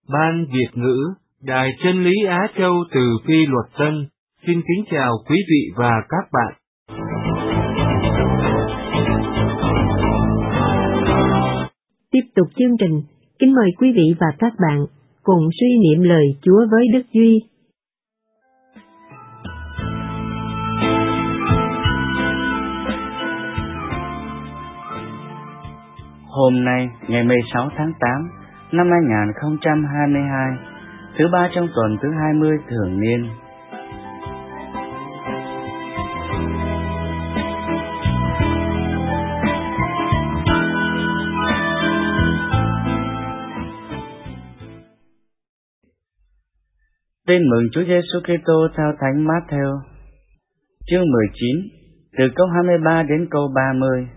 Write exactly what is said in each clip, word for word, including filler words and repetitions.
Ban Việt ngữ, Đài Chân lý Á Châu từ Phi Luật Tân, xin kính chào quý vị và các bạn. Tiếp tục chương trình, kính mời quý vị và các bạn cùng suy niệm lời Chúa với Đức Duy. Hôm nay, ngày mười sáu tháng tám, năm hai nghìn không trăm hai mươi hai, thứ ba trong tuần thứ hai mươi thường niên. Tin mừng Chúa Giêsu Kitô theo Thánh Mát-thêu, chương mười chín, từ câu hai mươi ba đến câu ba mươi.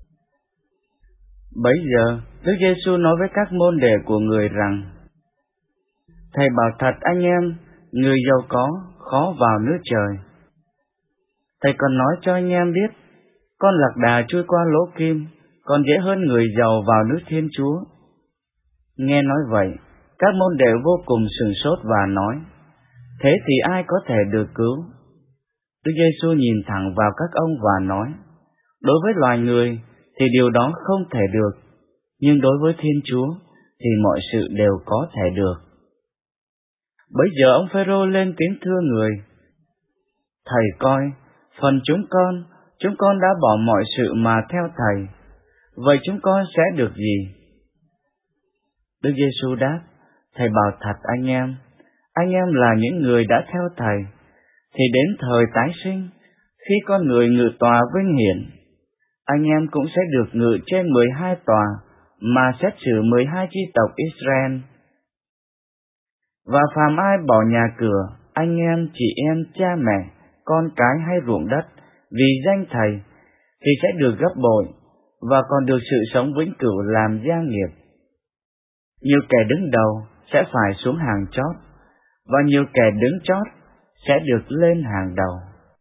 Bấy giờ, Đức Giêsu nói với các môn đệ của người rằng: Thầy bảo thật anh em, người giàu có khó vào nước trời. Thầy còn nói cho anh em biết, con lạc đà chui qua lỗ kim còn dễ hơn người giàu vào nước Thiên Chúa. Nghe nói vậy, các môn đệ vô cùng sửng sốt và nói: Thế thì ai có thể được cứu? Đức Giêsu nhìn thẳng vào các ông và nói: Đối với loài người thì điều đó không thể được, nhưng đối với Thiên Chúa thì mọi sự đều có thể được. Bấy giờ ông Phêrô lên tiếng thưa người: Thầy coi, phần chúng con, chúng con đã bỏ mọi sự mà theo Thầy, vậy chúng con sẽ được gì? Đức Giêsu đáp: Thầy bảo thật anh em, anh em là những người đã theo Thầy, thì đến thời tái sinh, khi con người ngự tòa vinh hiển, anh em cũng sẽ được ngự trên mười hai tòa mà xét xử mười hai chi tộc Israel. Và phàm ai bỏ nhà cửa, anh em, chị em, cha mẹ, con cái hay ruộng đất vì danh Thầy, thì sẽ được gấp bội và còn được sự sống vĩnh cửu làm gia nghiệp. Nhiều kẻ đứng đầu sẽ phải xuống hàng chót, và nhiều kẻ đứng chót sẽ được lên hàng đầu.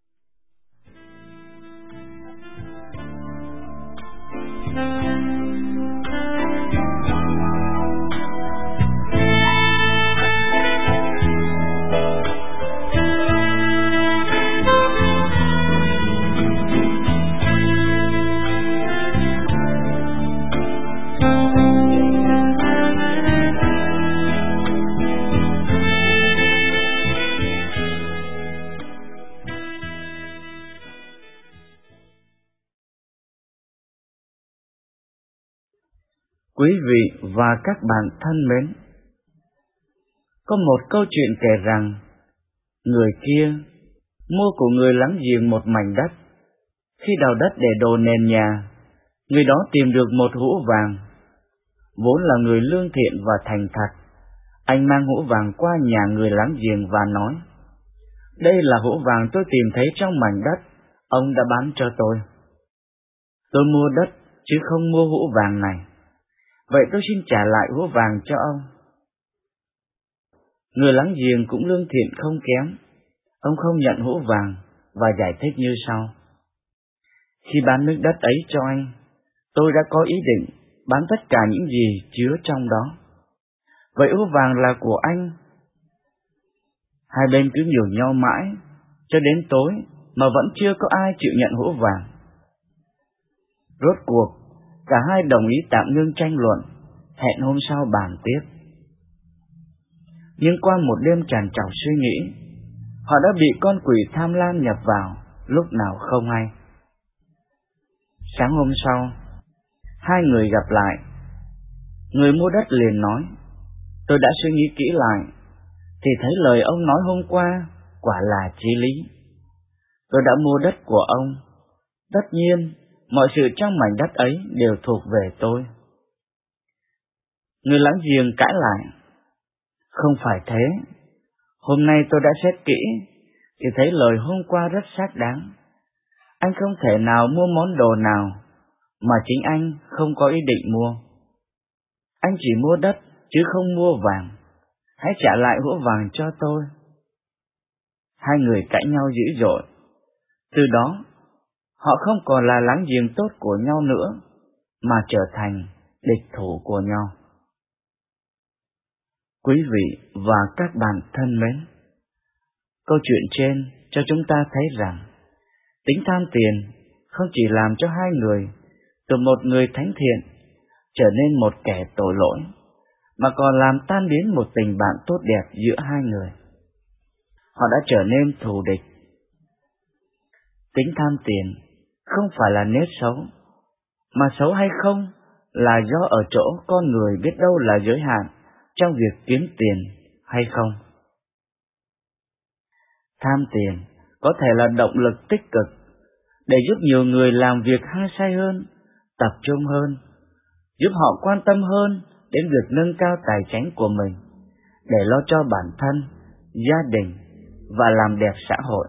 Quý vị và các bạn thân mến, có một câu chuyện kể rằng, người kia mua của người láng giềng một mảnh đất. Khi đào đất để đổ nền nhà, người đó tìm được một hũ vàng. Vốn là người lương thiện và thành thật, anh mang hũ vàng qua nhà người láng giềng và nói: Đây là hũ vàng tôi tìm thấy trong mảnh đất ông đã bán cho tôi. Tôi mua đất chứ không mua hũ vàng này, vậy tôi xin trả lại hũ vàng cho ông. Người láng giềng cũng lương thiện không kém, ông không nhận hũ vàng và giải thích như sau: Khi bán miếng đất ấy cho anh, tôi đã có ý định bán tất cả những gì chứa trong đó. Vậy hũ vàng là của anh. Hai bên cứ nhường nhau mãi, cho đến tối mà vẫn chưa có ai chịu nhận hũ vàng. Rốt cuộc, cả hai đồng ý tạm ngưng tranh luận, hẹn hôm sau bàn tiếp. Nhưng qua một đêm trằn trọc suy nghĩ, họ đã bị con quỷ tham lam nhập vào lúc nào không hay. Sáng hôm sau, hai người gặp lại. Người mua đất liền nói: Tôi đã suy nghĩ kỹ lại, thì thấy lời ông nói hôm qua quả là chí lý. Tôi đã mua đất của ông, tất nhiên mọi sự trong mảnh đất ấy đều thuộc về tôi. Người láng giềng cãi lại: Không phải thế, hôm nay tôi đã xét kỹ, thì thấy lời hôm qua rất xác đáng. Anh không thể nào mua món đồ nào mà chính anh không có ý định mua. Anh chỉ mua đất chứ không mua vàng. Hãy trả lại hũ vàng cho tôi. Hai người cãi nhau dữ dội. Từ đó, họ không còn là láng giềng tốt của nhau nữa, mà trở thành địch thủ của nhau. Quý vị và các bạn thân mến, câu chuyện trên cho chúng ta thấy rằng tính tham tiền không chỉ làm cho hai người từ một người thánh thiện trở nên một kẻ tội lỗi, mà còn làm tan biến một tình bạn tốt đẹp giữa hai người. Họ đã trở nên thù địch. Tính tham tiền không phải là nết xấu, mà xấu hay không là do ở chỗ con người biết đâu là giới hạn trong việc kiếm tiền hay không. Tham tiền có thể là động lực tích cực để giúp nhiều người làm việc hăng say hơn, tập trung hơn, giúp họ quan tâm hơn đến việc nâng cao tài chính của mình để lo cho bản thân, gia đình và làm đẹp xã hội.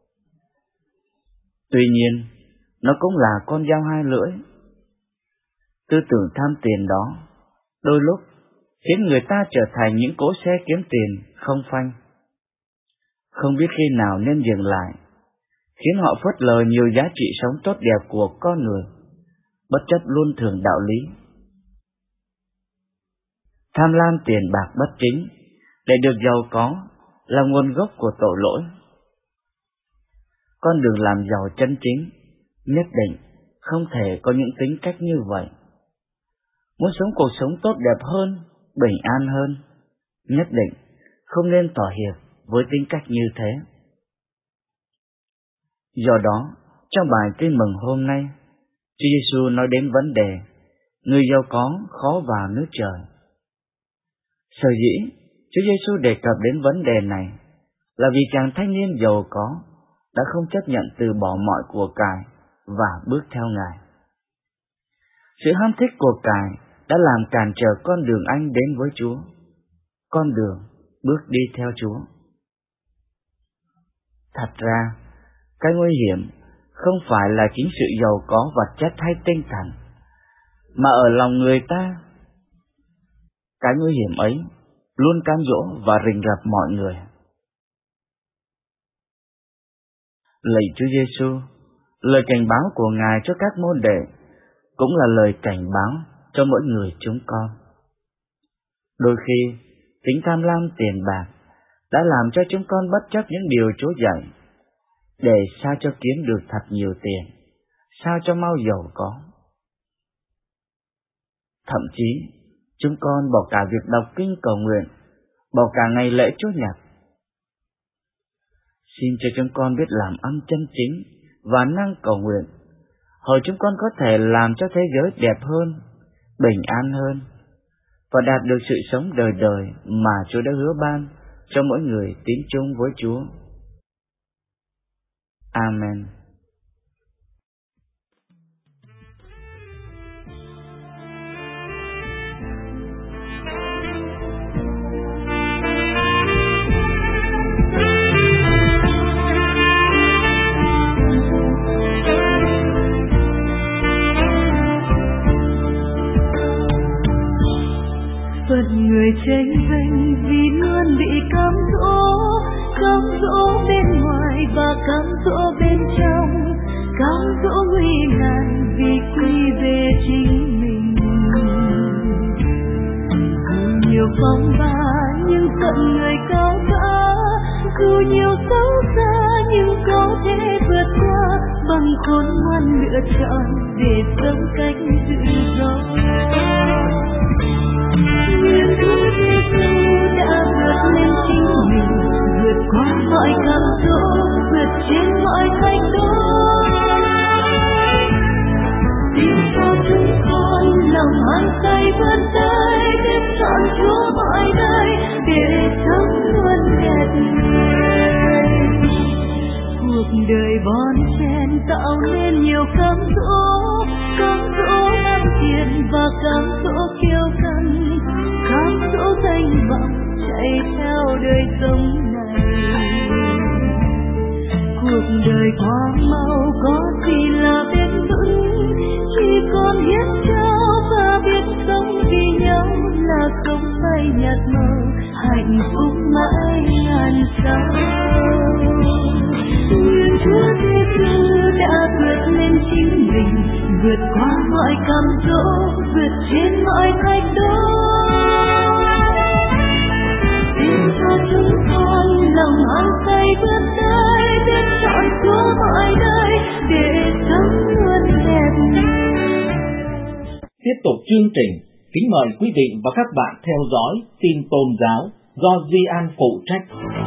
Tuy nhiên, nó cũng là con dao hai lưỡi. Tư tưởng tham tiền đó đôi lúc khiến người ta trở thành những cỗ xe kiếm tiền không phanh, không biết khi nào nên dừng lại, khiến họ phớt lờ nhiều giá trị sống tốt đẹp của con người, bất chấp luân thường đạo lý. Tham lam tiền bạc bất chính để được giàu có là nguồn gốc của tội lỗi. Con đường làm giàu chân chính nhất định không thể có những tính cách như vậy. Muốn sống cuộc sống tốt đẹp hơn, bình an hơn, nhất định không nên thỏa hiệp với tính cách như thế. Do đó, trong bài tin mừng hôm nay, Chúa Giêsu nói đến vấn đề người giàu có khó vào nước trời. Sở dĩ Chúa Giêsu đề cập đến vấn đề này là vì chàng thanh niên giàu có đã không chấp nhận từ bỏ mọi của cải và bước theo Ngài. Sự ham thích của cải đã làm cản trở con đường anh đến với Chúa, con đường bước đi theo Chúa. Thật ra, cái nguy hiểm không phải là chính sự giàu có vật chất hay tinh thần, mà ở lòng người ta. Cái nguy hiểm ấy luôn cám dỗ và rình rập mọi người. Lạy Chúa Giêsu, lời cảnh báo của Ngài cho các môn đệ cũng là lời cảnh báo cho mỗi người chúng con. Đôi khi, tính tham lam tiền bạc đã làm cho chúng con bất chấp những điều Chúa dạy, để sao cho kiếm được thật nhiều tiền, sao cho mau giàu có. Thậm chí, chúng con bỏ cả việc đọc kinh cầu nguyện, bỏ cả ngày lễ Chúa Nhật. Xin cho chúng con biết làm ăn chân chính và năng cầu nguyện, hầu chúng con có thể làm cho thế giới đẹp hơn, bình an hơn, và đạt được sự sống đời đời mà Chúa đã hứa ban cho mỗi người tín chung với Chúa. Amen. Phận người tranh giành vì luôn bị cám dỗ, cám dỗ bên ngoài và cám dỗ bên trong, cám dỗ nguy nan vì quy về chính mình. Dù nhiều phong ba nhưng phận người cao cả, dù nhiều xấu xa nhưng có thể vượt qua, bằng khôn ngoan lựa chọn để sống cách tự do. Nguyện Chúa Giêsu đã vượt lên chính mình, vượt qua mọi cám dỗ, vượt trên mọi thách đố. Xin cho chúng con lòng mang tay vươn tới, tiếp chọn Chúa mọi nơi để sống luôn đẹp người. Cuộc đời bon chen tạo nên nhiều cám dỗ, cám dỗ tham tiền và cám dỗ kiêu căng, cám dỗ danh vọng chạy theo đời sống này. Cuộc đời quá mau có gì là bền vững, chỉ còn biết trao và biết sống vì nhau là không phai nhạt màu, hạnh phúc mãi ngàn sao. Nguyện Chúa Giêsu đã vượt lên chính mình, vượt qua mọi cám dỗ, vượt trên mọi thách đố. chương trình, kính mời quý vị và các bạn theo dõi tin tôn giáo do Duy An phụ trách.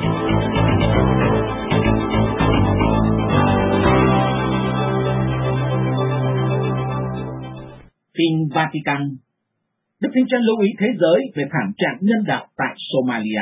Tin Vatican. Đức Thánh Cha lưu ý thế giới về thảm trạng nhân đạo tại Somalia.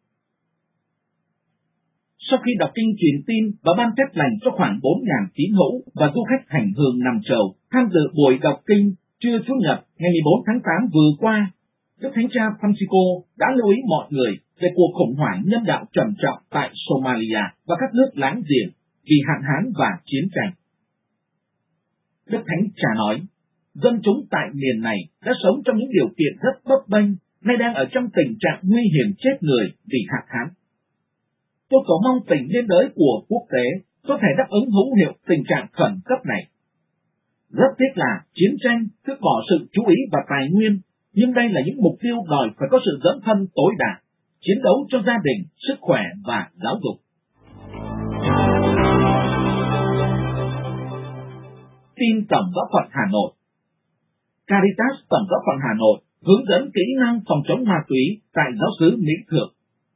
Sau khi đọc kinh truyền tin và ban phép lành cho khoảng bốn nghìn tín hữu và du khách hành hương năm châu tham dự buổi đọc kinh trưa Chủ nhật ngày mười bốn tháng tám vừa qua, Đức Thánh Cha Francisco đã lưu ý mọi người về cuộc khủng hoảng nhân đạo trầm trọng tại Somalia và các nước láng giềng vì hạn hán và chiến tranh. Đức Thánh Cha nói, dân chúng tại miền này đã sống trong những điều kiện rất bấp bênh, nay đang ở trong tình trạng nguy hiểm chết người vì hạn hán. Tôi cầu mong tình liên đới của quốc tế có thể đáp ứng hữu hiệu tình trạng khẩn cấp này. Rất tiếc là chiến tranh tước bỏ sự chú ý và tài nguyên, nhưng đây là những mục tiêu đòi phải có sự dấn thân tối đa, chiến đấu cho gia đình, sức khỏe và giáo dục. Tin Tổng giáo phận Hà Nội. Caritas Tổng giáo phận Hà Nội hướng dẫn kỹ năng phòng chống ma túy tại giáo xứ Mỹ Thượng.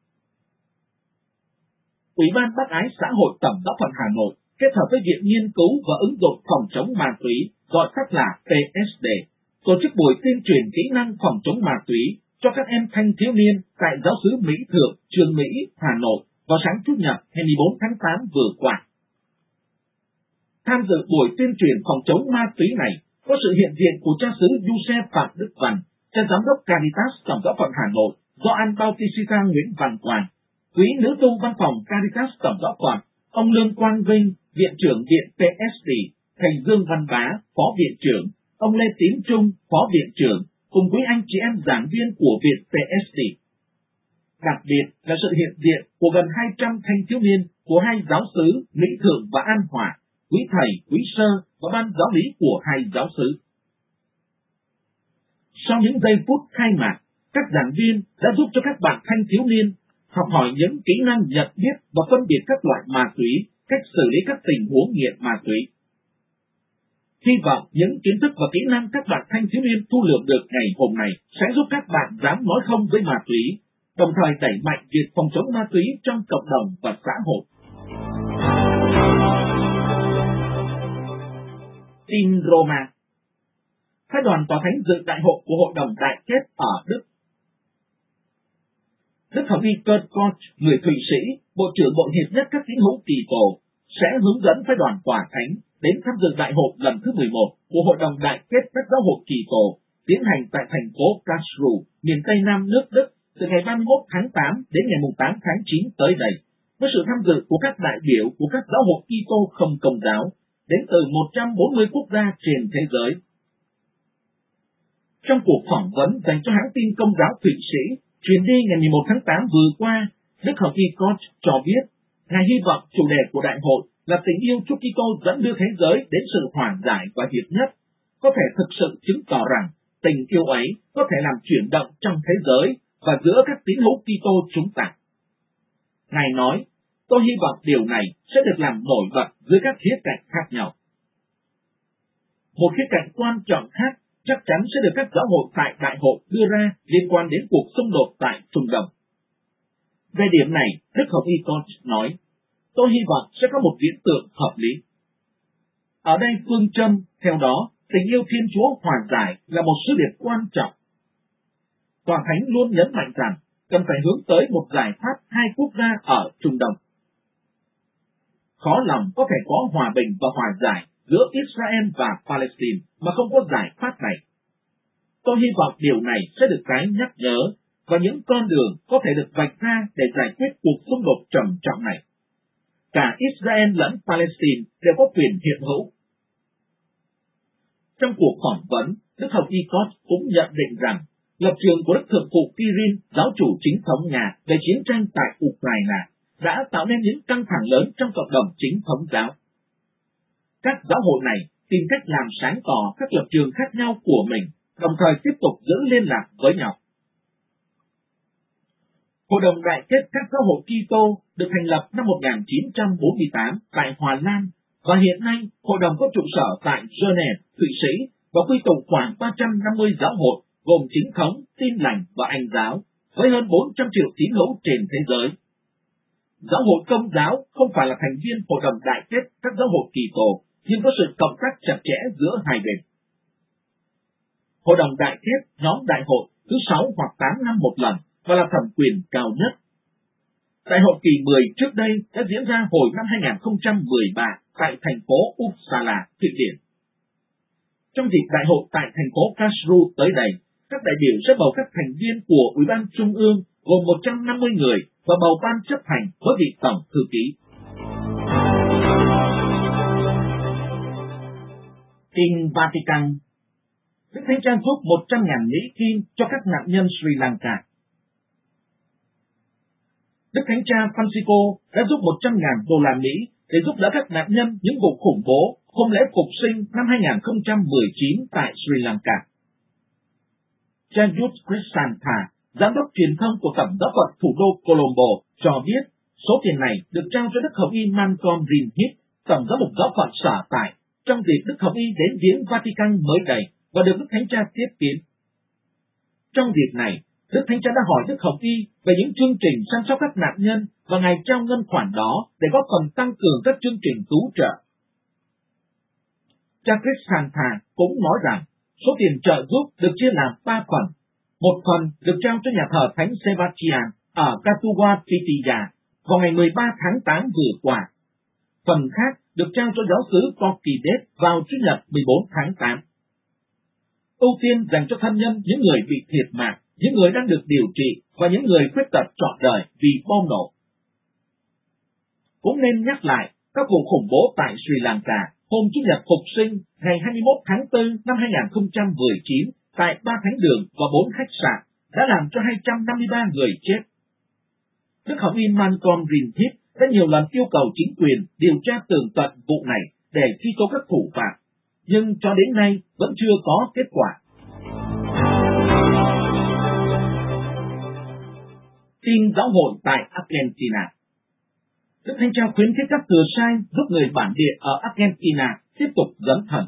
Ủy ban Bác ái xã hội Tổng giáo phận Hà Nội kết hợp với Viện Nghiên cứu và Ứng dụng phòng chống ma túy, gọi tắt là P S D, tổ chức buổi tuyên truyền kỹ năng phòng chống ma túy cho các em thanh thiếu niên tại giáo xứ Mỹ Thượng, Trường Mỹ, Hà Nội vào sáng Chủ nhật ngày mười bốn tháng tám vừa qua. Tham dự buổi tuyên truyền phòng chống ma túy này có sự hiện diện của cha xứ Giuse Phạm Đức Văn, cha giám đốc Caritas Tổng giáo phận Hà Nội do An Bautista Nguyễn Văn Quang, quý nữ tu văn phòng Caritas Tổng giáo phận, ông Lương Quang Vinh, viện trưởng viện P S D, thầy Dương Văn Bá, phó viện trưởng, ông Lê Tiến Trung, phó viện trưởng, cùng quý anh chị em giảng viên của viện P S D. Đặc biệt là sự hiện diện của gần hai trăm thanh thiếu niên của hai giáo xứ Mỹ Thượng và An Hòa, quý thầy, quý sơ và ban giáo lý của hai giáo xứ. Sau những giây phút khai mạc, các giảng viên đã giúp cho các bạn thanh thiếu niên học hỏi những kỹ năng nhận biết và phân biệt các loại ma túy, cách xử lý các tình huống nghiện ma túy. Hy vọng những kiến thức và kỹ năng các bạn thanh thiếu niên thu lượm được ngày hôm nay sẽ giúp các bạn dám nói không với ma túy, đồng thời đẩy mạnh việc phòng chống ma túy trong cộng đồng và xã hội. Tin Roma. Phái đoàn tòa thánh dự đại hội của Hội đồng Đại kết ở Đức. Đức Hồng Y Kurt Koch, người Thụy Sĩ, Bộ trưởng Bộ Hiệp nhất các tín hữu Kỳ Cổ, sẽ hướng dẫn phái đoàn tòa thánh đến tham dự đại hội lần thứ mười một của Hội đồng Đại kết các giáo hội Kỳ Cổ tiến hành tại thành phố Karlsruhe, miền Tây Nam nước Đức từ ngày ba mươi mốt tháng tám đến ngày tám tháng chín tới đây, với sự tham dự của các đại biểu của các giáo hội Kitô không công giáo đến từ một trăm bốn mươi quốc gia trên thế giới. Trong cuộc phỏng vấn dành cho hãng tin công giáo Thụy Sĩ truyền đi ngày mười một tháng tám vừa qua, Đức Hồng Y Koch cho biết, Ngài hy vọng chủ đề của đại hội là tình yêu Chúa Kitô dẫn đưa thế giới đến sự hòa giải và hiệp nhất, có thể thực sự chứng tỏ rằng tình yêu ấy có thể làm chuyển động trong thế giới và giữa các tín hữu Kitô chúng ta. Ngài nói, tôi hy vọng điều này sẽ được làm nổi bật dưới các khía cạnh khác nhau. Một khía cạnh quan trọng khác chắc chắn sẽ được các giáo hội tại đại hội đưa ra liên quan đến cuộc xung đột tại Trung Đông. Về điểm này, Đức Hồng Y Koch nói, tôi hy vọng sẽ có một viễn tượng hợp lý. Ở đây phương châm, theo đó, tình yêu Thiên Chúa hòa giải là một sứ điệp quan trọng. Tòa Thánh luôn nhấn mạnh rằng cần phải hướng tới một giải pháp hai quốc gia ở Trung Đông. Khó lòng có thể có hòa bình và hòa giải giữa Israel và Palestine mà không có giải pháp này. Tôi hy vọng điều này sẽ được tái nhắc nhớ và những con đường có thể được vạch ra để giải quyết cuộc xung đột trầm trọng này. Cả Israel lẫn Palestine đều có quyền hiện hữu. Trong cuộc phỏng vấn, Đức Hồng Y Koch cũng nhận định rằng lập trường của Đức Thượng phụ Kirill, giáo chủ chính thống Nga về chiến tranh tại Ukraine, đã tạo nên những căng thẳng lớn trong cộng đồng chính thống giáo. Các giáo hội này tìm cách làm sáng tỏ các lập trường khác nhau của mình, đồng thời tiếp tục giữ liên lạc với nhau. Hội đồng Đại kết các giáo hội Kitô được thành lập năm một nghìn chín trăm bốn mươi tám tại Hòa Lan và hiện nay hội đồng có trụ sở tại Geneva, Thụy Sĩ và quy tụ khoảng ba trăm năm mươi giáo hội gồm chính thống, Tin lành và Anh giáo, với hơn bốn trăm triệu tín hữu trên thế giới. Giáo hội Công giáo không phải là thành viên hội đồng đại kết các giáo hội Kitô tổ, nhưng có sự cộng tác chặt chẽ giữa hai bên. Hội đồng đại kết nhóm đại hội thứ sáu hoặc tám năm một lần và là thẩm quyền cao nhất. Đại hội kỳ mười trước đây đã diễn ra hồi năm hai nghìn không trăm mười ba tại thành phố Uppsala, Thụy Điển. Trong dịp đại hội tại thành phố Karlsruhe tới đây, các đại biểu sẽ bầu các thành viên của Ủy ban Trung ương gồm một trăm năm mươi người và bầu ban chấp hành với vị tổng thư ký. Kinh Vatican. Đức Thánh Cha giúp một trăm nghìn Mỹ Kim cho các nạn nhân Sri Lanka. Đức Thánh Cha Francisco đã giúp một trăm nghìn đô la Mỹ để giúp đỡ các nạn nhân những vụ khủng bố hôm lễ phục sinh năm hai nghìn không trăm mười chín tại Sri Lanka. Cha Yud Krishnatha, giám đốc truyền thông của Tổng giáo phận thủ đô Colombo, cho biết số tiền này được trao cho Đức Hồng y Malcolm Greenhead, Tổng giám mục giáo phận sở tại, trong dịp Đức Hồng y đến viếng Vatican mới đây và được Đức Thánh Cha tiếp kiến. Trong dịp này, Đức Thánh Cha đã hỏi Đức Hồng y về những chương trình chăm sóc các nạn nhân và Ngài trao ngân khoản đó để góp phần tăng cường các chương trình cứu trợ. Cha Krishnatha cũng nói rằng số tiền trợ giúp được chia làm ba phần. Một phần được trao cho nhà thờ Thánh Sebastian ở Katuwatitiya vào ngày mười ba tháng tám vừa qua. Phần khác được trao cho giáo xứ Porkidet vào Chủ nhật mười bốn tháng tám. Ưu tiên dành cho thân nhân những người bị thiệt mạng, những người đang được điều trị và những người khuyết tật trọn đời vì bom nổ. Cũng nên nhắc lại các vụ khủng bố tại Sri Lanka hôm Chủ nhật phục sinh ngày hai mươi mốt tháng tư năm hai nghìn không trăm mười chín tại ba thánh đường và bốn khách sạn đã làm cho hai trăm năm mươi ba người chết. Đức Hồng y Malcolm Greenhead đã nhiều lần yêu cầu chính quyền điều tra tường tận vụ này để truy tố các thủ phạm, nhưng cho đến nay vẫn chưa có kết quả. Tin giáo hội tại Argentina. Đức Thánh Cha khuyến khích các thừa sai giúp người bản địa ở Argentina tiếp tục dấn thân.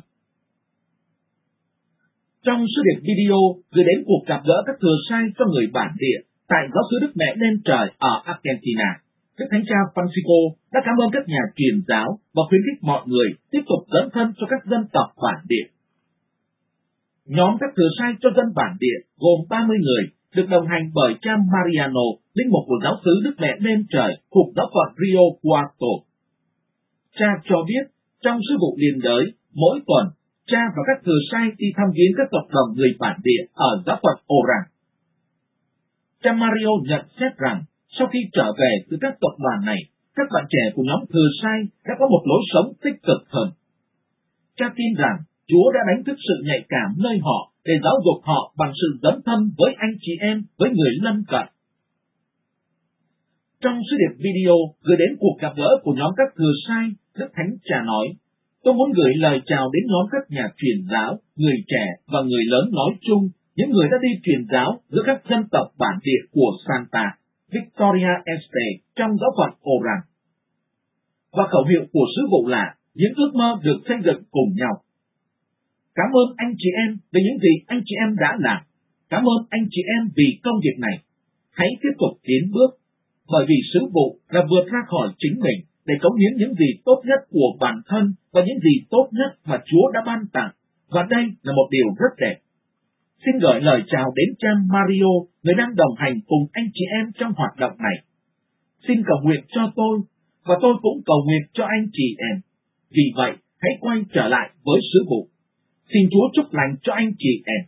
Trong sứ điệp video gửi đến cuộc gặp gỡ các thừa sai cho người bản địa tại giáo xứ Đức Mẹ Đen Trời ở Argentina, Đức Thánh Cha Francisco đã cảm ơn các nhà truyền giáo và khuyến khích mọi người tiếp tục dấn thân cho các dân tộc bản địa. Nhóm các thừa sai cho dân bản địa gồm ba mươi người, được đồng hành bởi cha Mariano, linh mục của giáo xứ Đức Mẹ Đen Trời thuộc giáo phận Rio Cuarto. Cha cho biết trong sứ vụ liên đới, mỗi tuần cha và các thừa sai đi thăm viếng các cộng đồng người bản địa ở giáo phận Orang. Cha Mario nhận xét rằng sau khi trở về từ các tập đoàn này, các bạn trẻ của nhóm thừa sai đã có một lối sống tích cực hơn. Cha tin rằng Chúa đã đánh thức sự nhạy cảm nơi họ để giáo dục họ bằng sự dấn thân với anh chị em, với người lân cận. Trong sứ điệp video gửi đến cuộc gặp gỡ của nhóm các thừa sai, Đức Thánh Cha nói, tôi muốn gửi lời chào đến nhóm các nhà truyền giáo, người trẻ và người lớn nói chung, những người đã đi truyền giáo giữa các dân tộc bản địa của Santa Victoria Este trong giáo phận Orang. Và khẩu hiệu của sứ vụ là những ước mơ được xây dựng cùng nhau. Cảm ơn anh chị em về những gì anh chị em đã làm. Cảm ơn anh chị em vì công việc này. Hãy tiếp tục tiến bước, bởi vì sứ vụ là vượt ra khỏi chính mình để cống hiến những gì tốt nhất của bản thân và những gì tốt nhất mà Chúa đã ban tặng. Và đây là một điều rất đẹp. Xin gửi lời chào đến cha Mario, người đang đồng hành cùng anh chị em trong hoạt động này. Xin cầu nguyện cho tôi, và tôi cũng cầu nguyện cho anh chị em. Vì vậy, hãy quay trở lại với sứ vụ. Xin Chúa chúc lành cho anh chị em.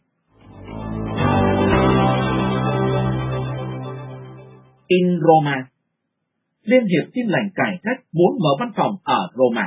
In Roma. Liên hiệp Tin lành cải cách muốn mở văn phòng ở Roma.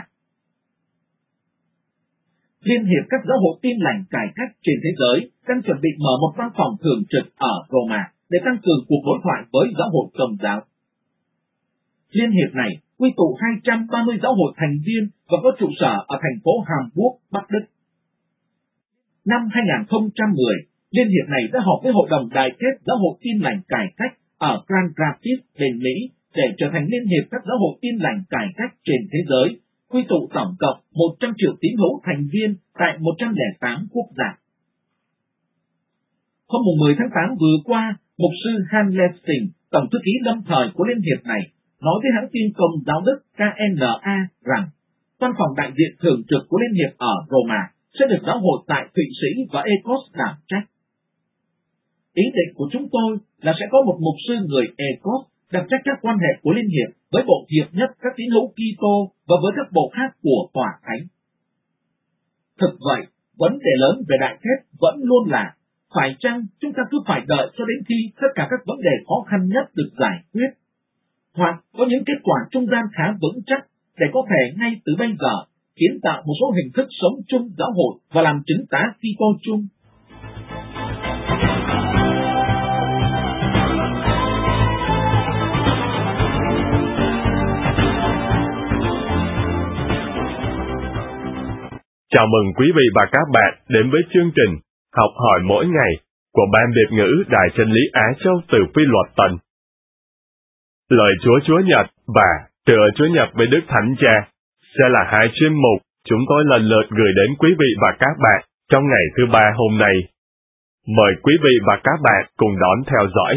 Liên hiệp các giáo hội Tin lành cải cách trên thế giới đang chuẩn bị mở một văn phòng thường trực ở Roma để tăng cường cuộc đối thoại với giáo hội Công giáo. Liên hiệp này quy tụ hai trăm ba mươi giáo hội thành viên và có trụ sở ở thành phố Hamburg, Bắc Đức. Năm hai nghìn không trăm mười, Liên hiệp này đã họp với Hội đồng Đại kết Giáo hội Tin lành cải cách ở Grand Rapids, bên Mỹ để trở thành Liên hiệp các giáo hội Tin lành cải cách trên thế giới, quy tụ tổng cộng một trăm triệu tín hữu thành viên tại một trăm lẻ tám quốc gia. Hôm mười tháng tám vừa qua, mục sư Han Lessing, tổng thư ký lâm thời của Liên hiệp này, nói với hãng tin Công giáo Đức K N A rằng văn phòng đại diện thường trực của Liên hiệp ở Roma sẽ được giáo hội tại Thụy Sĩ và Ecos đảm trách. Ý định của chúng tôi là sẽ có một mục sư người Ecos đảm trách các quan hệ của Liên hiệp với bộ hiệp nhất các tín hữu Kitô và với các bộ khác của Tòa Thánh. Thực vậy, vấn đề lớn về đại kết vẫn luôn là phải chăng chúng ta cứ phải đợi cho đến khi tất cả các vấn đề khó khăn nhất được giải quyết, hoặc có những kết quả trung gian khá vững chắc để có thể ngay từ bây giờ kiến tạo một số hình thức sống chung giáo hội và làm chứng tá Kitô chung. Chào mừng quý vị và các bạn đến với chương trình Học hỏi mỗi ngày của Ban Việt ngữ Đài Chân lý Á Châu từ Phi Luật Tân. Lời Chúa Chúa Nhật và Tựa Chúa Nhật với Đức Thánh Cha sẽ là hai chuyên mục chúng tôi lần lượt gửi đến quý vị và các bạn trong ngày thứ ba hôm nay. Mời quý vị và các bạn cùng đón theo dõi.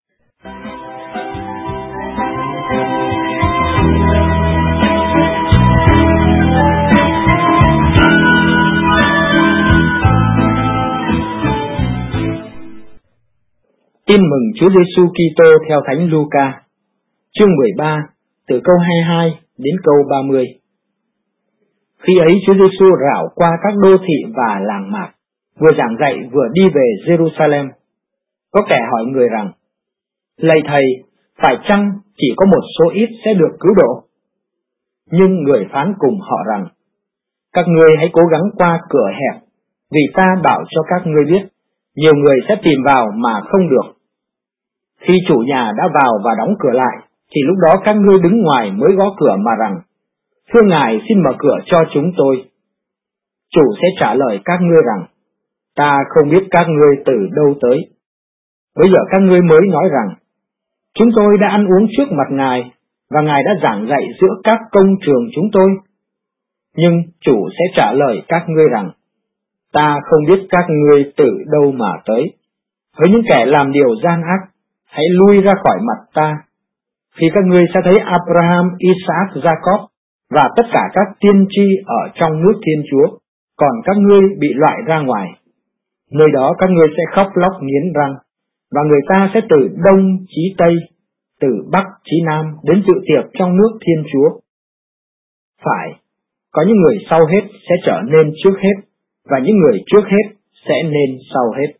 Tin mừng Chúa Giêsu Kitô theo Thánh Luca, chương mười ba, từ câu hai mươi hai đến câu ba mươi. Khi ấy Chúa Giêsu rảo qua các đô thị và làng mạc, vừa giảng dạy vừa đi về Jerusalem. Có kẻ hỏi người rằng: Lạy Thầy, phải chăng chỉ có một số ít sẽ được cứu độ? Nhưng người phán cùng họ rằng: Các ngươi hãy cố gắng qua cửa hẹp, vì ta bảo cho các ngươi biết, nhiều người sẽ tìm vào mà không được. Khi chủ nhà đã vào và đóng cửa lại, thì lúc đó các ngươi đứng ngoài mới gõ cửa mà rằng: Thưa Ngài, xin mở cửa cho chúng tôi. Chủ sẽ trả lời các ngươi rằng: Ta không biết các ngươi từ đâu tới. Bây giờ các ngươi mới nói rằng: Chúng tôi đã ăn uống trước mặt Ngài, và Ngài đã giảng dạy giữa các công trường chúng tôi. Nhưng chủ sẽ trả lời các ngươi rằng: Ta không biết các ngươi từ đâu mà tới. Với những kẻ làm điều gian ác, hãy lui ra khỏi mặt ta. Khi các ngươi sẽ thấy Abraham, Isaac, Jacob và tất cả các tiên tri ở trong nước Thiên Chúa, còn các ngươi bị loại ra ngoài. Nơi đó các ngươi sẽ khóc lóc nghiến răng, và người ta sẽ từ đông chí tây, từ bắc chí nam đến dự tiệc trong nước Thiên Chúa. Phải, có những người sau hết sẽ trở nên trước hết, và những người trước hết sẽ nên sau hết.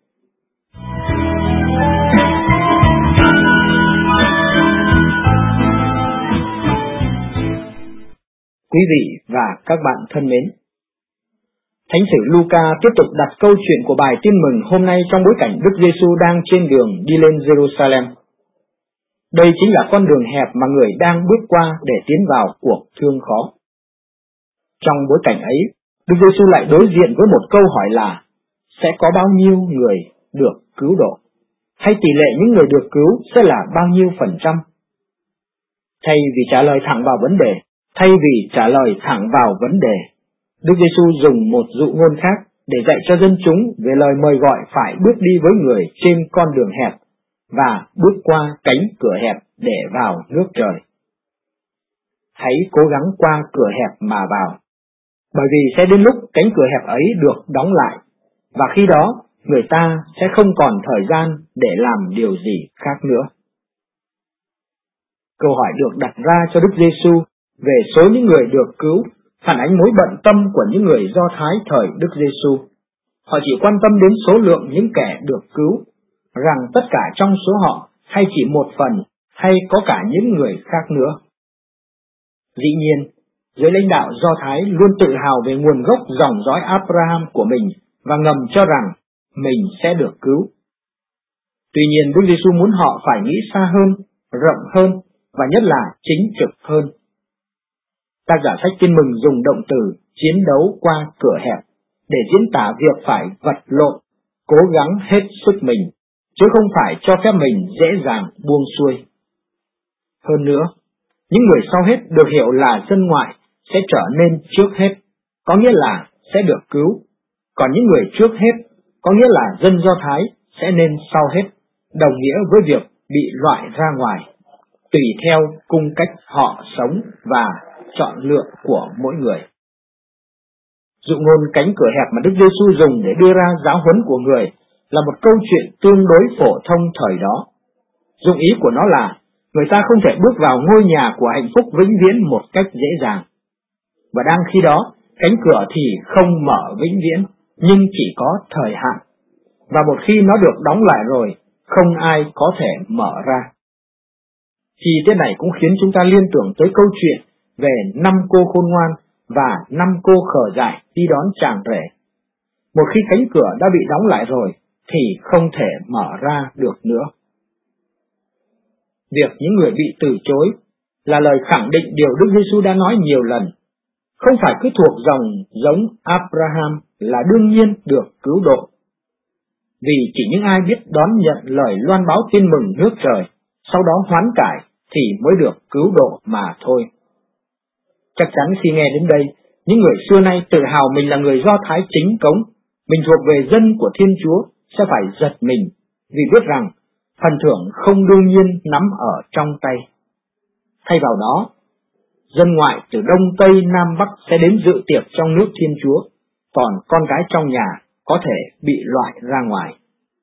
Quý vị và các bạn thân mến, Thánh sử Luca tiếp tục đặt câu chuyện của bài tin mừng hôm nay trong bối cảnh Đức Giêsu đang trên đường đi lên Jerusalem. Đây chính là con đường hẹp mà người đang bước qua để tiến vào cuộc thương khó. Trong bối cảnh ấy, Đức Giêsu lại đối diện với một câu hỏi là: sẽ có bao nhiêu người được cứu độ? Hay tỷ lệ những người được cứu sẽ là bao nhiêu phần trăm? Thay vì trả lời thẳng vào vấn đề, thay vì trả lời thẳng vào vấn đề, Đức Giêsu dùng một dụ ngôn khác để dạy cho dân chúng về lời mời gọi phải bước đi với người trên con đường hẹp và bước qua cánh cửa hẹp để vào nước trời. Hãy cố gắng qua cửa hẹp mà vào, bởi vì sẽ đến lúc cánh cửa hẹp ấy được đóng lại, và khi đó người ta sẽ không còn thời gian để làm điều gì khác nữa. Câu hỏi được đặt ra cho Đức Giêsu về số những người được cứu phản ánh mối bận tâm của những người Do Thái thời Đức Giêsu. Họ chỉ quan tâm đến số lượng những kẻ được cứu, rằng tất cả trong số họ hay chỉ một phần, hay có cả những người khác nữa. Dĩ nhiên, giới lãnh đạo Do Thái luôn tự hào về nguồn gốc dòng dõi Abraham của mình và ngầm cho rằng mình sẽ được cứu. Tuy nhiên, Đức Giêsu muốn họ phải nghĩ xa hơn, rộng hơn và nhất là chính trực hơn. Tác giả sách Tin mừng dùng động từ chiến đấu qua cửa hẹp để diễn tả việc phải vật lộn, cố gắng hết sức mình, chứ không phải cho phép mình dễ dàng buông xuôi. Hơn nữa, những người sau hết được hiểu là dân ngoại sẽ trở nên trước hết, có nghĩa là sẽ được cứu Còn những người trước hết, có nghĩa là dân Do Thái, sẽ nên sau hết, đồng nghĩa với việc bị loại ra ngoài, tùy theo cung cách họ sống và chọn lựa của mỗi người. Dụ ngôn cánh cửa hẹp mà Đức Giêsu dùng để đưa ra giáo huấn của người là một câu chuyện tương đối phổ thông thời đó. Dụng ý của nó là người ta không thể bước vào ngôi nhà của hạnh phúc vĩnh viễn một cách dễ dàng. Và đang khi đó, cánh cửa thì không mở vĩnh viễn, nhưng chỉ có thời hạn. Và một khi nó được đóng lại rồi, không ai có thể mở ra. Chi tiết này cũng khiến chúng ta liên tưởng tới câu chuyện về năm cô khôn ngoan và năm cô khờ dại đi đón chàng rể. Một khi cánh cửa đã bị đóng lại rồi, thì không thể mở ra được nữa. Việc những người bị từ chối là lời khẳng định điều Đức Giêsu đã nói nhiều lần. Không phải cứ thuộc dòng giống Abraham là đương nhiên được cứu độ. Vì chỉ những ai biết đón nhận lời loan báo tin mừng nước trời, sau đó hoán cải thì mới được cứu độ mà thôi. Chắc chắn khi nghe đến đây, những người xưa nay tự hào mình là người Do Thái chính cống, mình thuộc về dân của Thiên Chúa, sẽ phải giật mình vì biết rằng phần thưởng không đương nhiên nắm ở trong tay. Thay vào đó, dân ngoại từ Đông Tây Nam Bắc sẽ đến dự tiệc trong nước Thiên Chúa, còn con cái trong nhà có thể bị loại ra ngoài.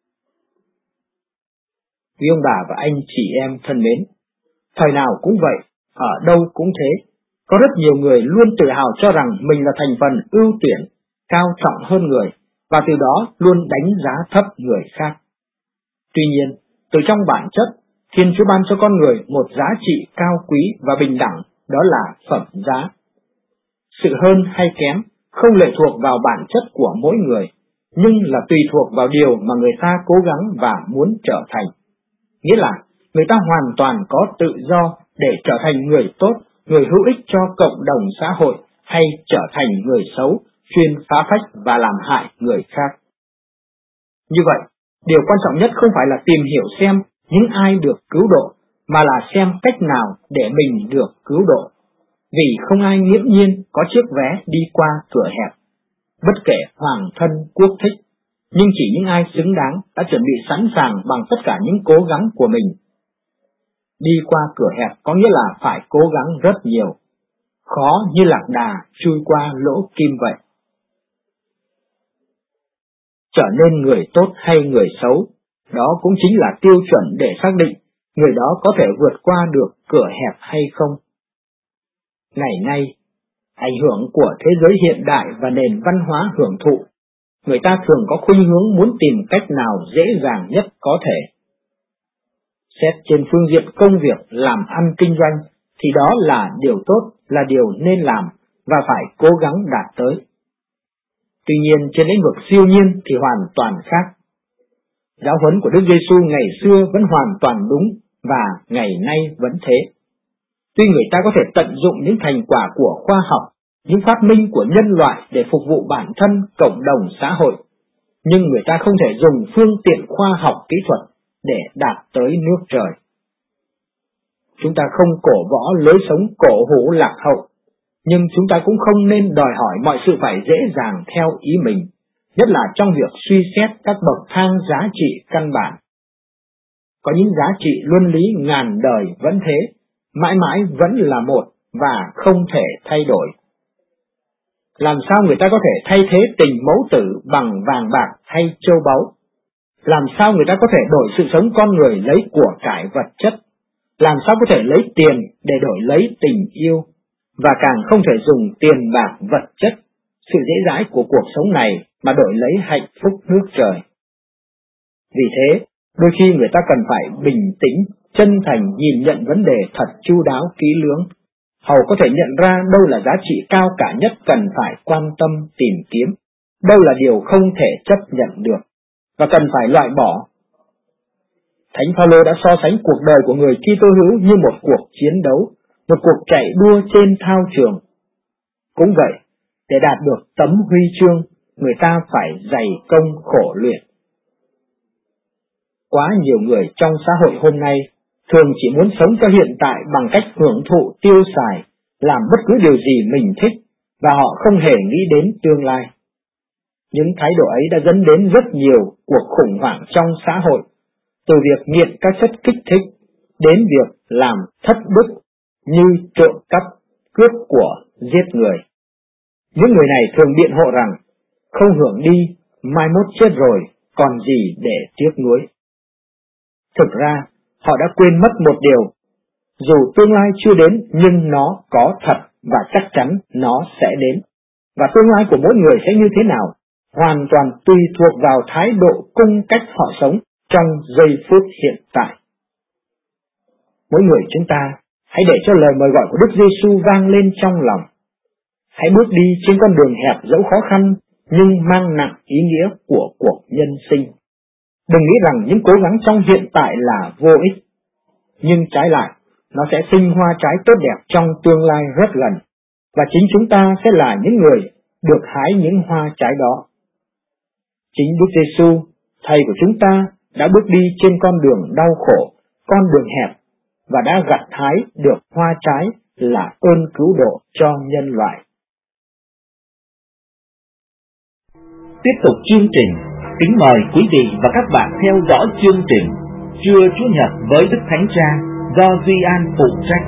Quý ông bà và anh chị em thân mến, thời nào cũng vậy, ở đâu cũng thế, có rất nhiều người luôn tự hào cho rằng mình là thành phần ưu tuyển, cao trọng hơn người, và từ đó luôn đánh giá thấp người khác. Tuy nhiên, từ trong bản chất, Thiên Chúa ban cho con người một giá trị cao quý và bình đẳng, đó là phẩm giá. Sự hơn hay kém không lệ thuộc vào bản chất của mỗi người, nhưng là tùy thuộc vào điều mà người ta cố gắng và muốn trở thành. Nghĩa là, người ta hoàn toàn có tự do để trở thành người tốt, người hữu ích cho cộng đồng xã hội, hay trở thành người xấu, chuyên phá phách và làm hại người khác. Như vậy, điều quan trọng nhất không phải là tìm hiểu xem những ai được cứu độ, mà là xem cách nào để mình được cứu độ. Vì không ai nghiễm nhiên có chiếc vé đi qua cửa hẹp, bất kể hoàng thân quốc thích, nhưng chỉ những ai xứng đáng đã chuẩn bị sẵn sàng bằng tất cả những cố gắng của mình. Đi qua cửa hẹp có nghĩa là phải cố gắng rất nhiều, khó như lạc đà chui qua lỗ kim vậy. Trở nên người tốt hay người xấu, đó cũng chính là tiêu chuẩn để xác định người đó có thể vượt qua được cửa hẹp hay không. Ngày nay, ảnh hưởng của thế giới hiện đại và nền văn hóa hưởng thụ, người ta thường có khuynh hướng muốn tìm cách nào dễ dàng nhất có thể. Xét trên phương diện công việc làm ăn kinh doanh, thì đó là điều tốt, là điều nên làm và phải cố gắng đạt tới. Tuy nhiên, trên lĩnh vực siêu nhiên thì hoàn toàn khác. Giáo huấn của Đức Giêsu ngày xưa vẫn hoàn toàn đúng và ngày nay vẫn thế. Tuy người ta có thể tận dụng những thành quả của khoa học, những phát minh của nhân loại để phục vụ bản thân, cộng đồng, xã hội, nhưng người ta không thể dùng phương tiện khoa học kỹ thuật để đạt tới nước trời. Chúng ta không cổ võ lối sống cổ hủ lạc hậu, nhưng chúng ta cũng không nên đòi hỏi mọi sự phải dễ dàng theo ý mình, nhất là trong việc suy xét các bậc thang giá trị căn bản. Có những giá trị luân lý ngàn đời vẫn thế, mãi mãi vẫn là một và không thể thay đổi. Làm sao người ta có thể thay thế tình mẫu tử bằng vàng bạc hay châu báu? Làm sao người ta có thể đổi sự sống con người lấy của cải vật chất? Làm sao có thể lấy tiền để đổi lấy tình yêu? Và càng không thể dùng tiền bạc vật chất, sự dễ dãi của cuộc sống này mà đổi lấy hạnh phúc nước trời. Vì thế, đôi khi người ta cần phải bình tĩnh, chân thành nhìn nhận vấn đề thật chu đáo kỹ lưỡng, hầu có thể nhận ra đâu là giá trị cao cả nhất cần phải quan tâm tìm kiếm, đâu là điều không thể chấp nhận được, và cần phải loại bỏ. Thánh Phaolô đã so sánh cuộc đời của người Kitô hữu như một cuộc chiến đấu, một cuộc chạy đua trên thao trường. Cũng vậy, để đạt được tấm huy chương, người ta phải dày công khổ luyện. Quá nhiều người trong xã hội hôm nay thường chỉ muốn sống cho hiện tại bằng cách hưởng thụ tiêu xài, làm bất cứ điều gì mình thích, và họ không hề nghĩ đến tương lai. Những thái độ ấy đã dẫn đến rất nhiều cuộc khủng hoảng trong xã hội, từ việc nghiện các chất kích thích đến việc làm thất đức như trộm cắp, cướp của, giết người. Những người này thường biện hộ rằng không hưởng đi, mai mốt chết rồi, còn gì để tiếc nuối. Thực ra, họ đã quên mất một điều, dù tương lai chưa đến nhưng nó có thật và chắc chắn nó sẽ đến. Và tương lai của mỗi người sẽ như thế nào, hoàn toàn tùy thuộc vào thái độ cung cách họ sống trong giây phút hiện tại. Mỗi người chúng ta hãy để cho lời mời gọi của Đức Giêsu vang lên trong lòng. Hãy bước đi trên con đường hẹp dẫu khó khăn nhưng mang nặng ý nghĩa của cuộc nhân sinh. Đừng nghĩ rằng những cố gắng trong hiện tại là vô ích, nhưng trái lại, nó sẽ sinh hoa trái tốt đẹp trong tương lai rất gần, và chính chúng ta sẽ là những người được hái những hoa trái đó. Chính Đức Giêsu, Thầy của chúng ta, đã bước đi trên con đường đau khổ, con đường hẹp, và đã gặt hái được hoa trái là ơn cứu độ cho nhân loại. Tiếp tục chương trình, kính mời quý vị và các bạn theo dõi chương trình Trưa Chủ nhật với Đức Thánh Cha do Duy An phụ trách.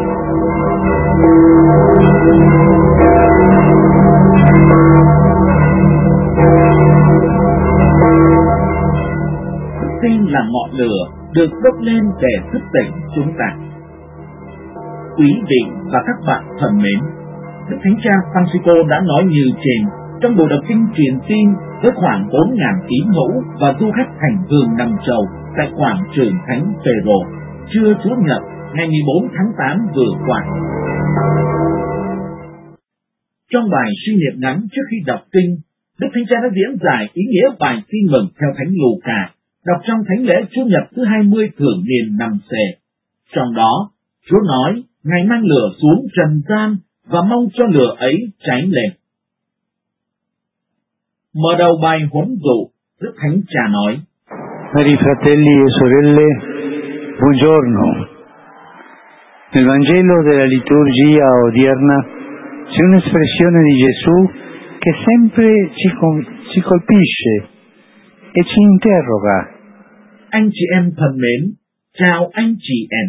Tin là ngọn lửa được đốt lên để thức tỉnh chúng ta. Quý vị và các bạn thân mến, Đức Thánh Cha Francisco đã nói như trên trong buổi đọc kinh truyền tin với khoảng bốn nghìn tín hữu và du khách hành hương năm châu tại quảng trường Thánh Phêrô trưa Chủ nhật ngày mười bốn tháng tám vừa qua. Trong bài suy niệm ngắn trước khi đọc kinh, Đức Thánh Cha đã diễn giải ý nghĩa bài tin mừng theo Thánh Luca, đọc trong Thánh lễ Chủ nhật thứ hai mươi thường niên năm C. Trong đó, Chúa nói Ngài mang lửa xuống trần gian và mong cho lửa ấy cháy lên. Mở đầu bài huấn dụ, Đức Thánh Cha nói: Cari fratelli e sorelle, buongiorno. Nel Vangelo della liturgia odierna c'è un'espressione di Gesù che sempre ci, ci colpisce e ci interroga. Anh chị em thân mến, chào anh chị em.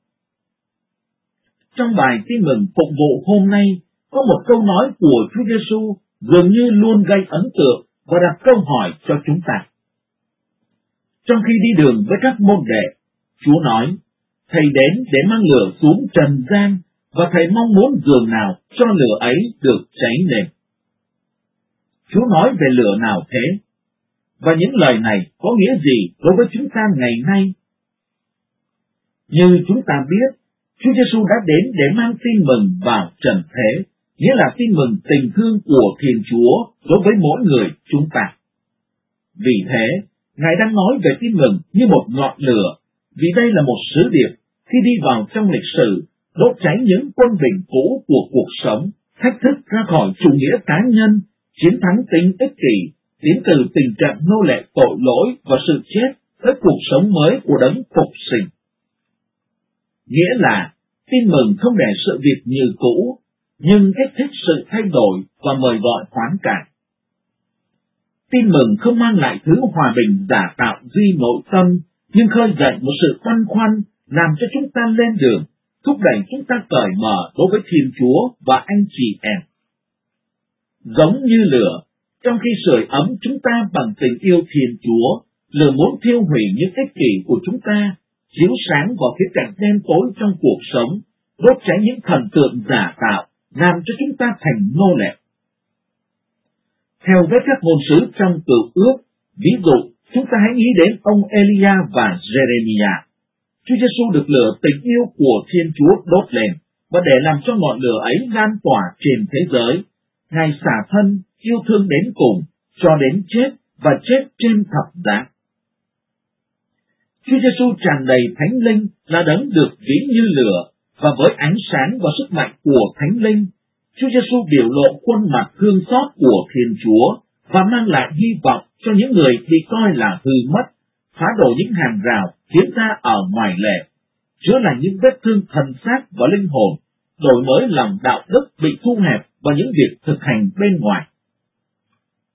Trong bài tin mừng phục vụ hôm nay, có một câu nói của Chúa Giêsu dường như luôn gây ấn tượng và đặt câu hỏi cho chúng ta. Trong khi đi đường với các môn đệ, Chúa nói, Thầy đến để mang lửa xuống trần gian, và Thầy mong muốn dường nào cho lửa ấy được cháy lên. Chúa nói về lửa nào thế? Và những lời này có nghĩa gì đối với chúng ta ngày nay? Như chúng ta biết, Chúa Giêsu đã đến để mang tin mừng vào trần thế, nghĩa là tin mừng tình thương của Thiên Chúa đối với mỗi người chúng ta. Vì thế, Ngài đang nói về tin mừng như một ngọn lửa, vì đây là một sứ điệp khi đi vào trong lịch sử, đốt cháy những quân bình cũ của cuộc sống, thách thức ra khỏi chủ nghĩa cá nhân, chiến thắng tính ích kỷ, tiến từ tình trạng nô lệ tội lỗi và sự chết tới cuộc sống mới của đấng phục sinh. Nghĩa là, tin mừng không để sự việc như cũ, nhưng kích thích sự thay đổi và mời gọi hoán cải. Tin mừng không mang lại thứ hòa bình giả tạo duy nội tâm, nhưng khơi dậy một sự băn khoăn, làm cho chúng ta lên đường, thúc đẩy chúng ta cởi mở đối với Thiên Chúa và anh chị em. Giống như lửa, trong khi sưởi ấm chúng ta bằng tình yêu Thiên Chúa, lửa muốn thiêu hủy những ích kỷ của chúng ta, chiếu sáng vào khía cạnh đen tối trong cuộc sống, đốt cháy những thần tượng giả tạo, làm cho chúng ta thành nô lệ. Theo với các ngôn sứ trong Cựu Ước, ví dụ, chúng ta hãy nghĩ đến ông Elia và Jeremiah. Chúa Giêsu được lửa tình yêu của Thiên Chúa đốt lên, và để làm cho ngọn lửa ấy lan tỏa trên thế giới, Ngài xả thân, yêu thương đến cùng, cho đến chết và chết trên thập giá. Chúa Giêsu tràn đầy Thánh Linh là đấng được ví như lửa, và với ánh sáng và sức mạnh của Thánh Linh, Chúa Giêsu biểu lộ khuôn mặt thương xót của Thiên Chúa và mang lại hy vọng cho những người bị coi là hư mất, phá đổ những hàng rào diễn ra ở ngoài lề, chữa lành những vết thương thân xác và linh hồn, đổi mới lòng đạo đức bị thu hẹp vào những việc thực hành bên ngoài.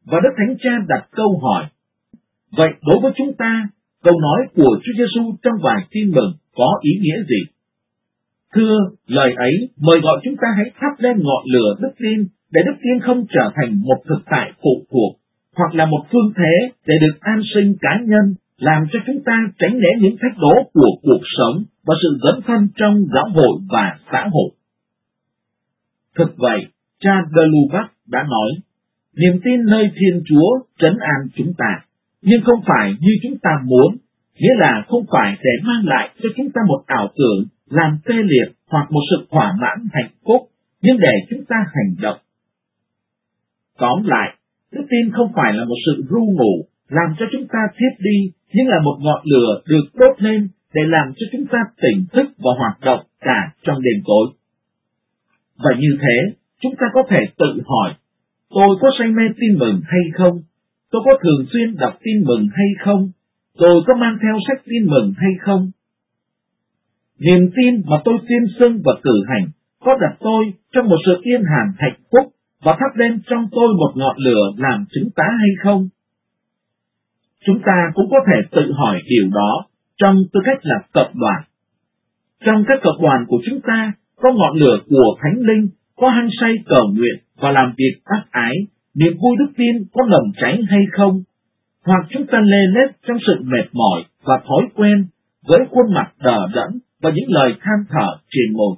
và Đức Thánh Cha đặt câu hỏi. Vậy đối với chúng ta, câu nói của Chúa Giêsu trong bài tin mừng có ý nghĩa gì? Thưa, lời ấy mời gọi chúng ta hãy thắp lên ngọn lửa đức tin, để đức tin không trở thành một thực tại phụ thuộc, hoặc là một phương thế để được an sinh cá nhân, làm cho chúng ta tránh né những thách đố của cuộc sống và sự dấn thân trong giáo hội và xã hội. Thực vậy, cha De Lubac đã nói, niềm tin nơi Thiên Chúa trấn an chúng ta, nhưng không phải như chúng ta muốn, nghĩa là không phải để mang lại cho chúng ta một ảo tưởng làm tê liệt hoặc một sự thỏa mãn hạnh phúc, nhưng để chúng ta hành động. Tóm lại, đức tin không phải là một sự ru ngủ làm cho chúng ta thiếp đi, nhưng là một ngọn lửa được đốt lên để làm cho chúng ta tỉnh thức và hoạt động cả trong đêm tối. Và như thế, chúng ta có thể tự hỏi, tôi có say mê tin mừng hay không? Tôi có thường xuyên đọc tin mừng hay không? Tôi có mang theo sách tin mừng hay không? Niềm tin mà tôi tuyên xưng và cử hành có đặt tôi trong một sự yên hàn hạnh phúc và thắp lên trong tôi một ngọn lửa làm chứng tá hay không? Chúng ta cũng có thể tự hỏi điều đó trong tư cách là cộng đoàn. Trong các cộng đoàn của chúng ta có ngọn lửa của Thánh Linh, có hăng say cầu nguyện và làm việc bác ái, niềm vui đức tin có nồng cháy hay không? Hoặc chúng ta lê lết trong sự mệt mỏi và thói quen, với khuôn mặt đờ đẫn và những lời than thở trên môi.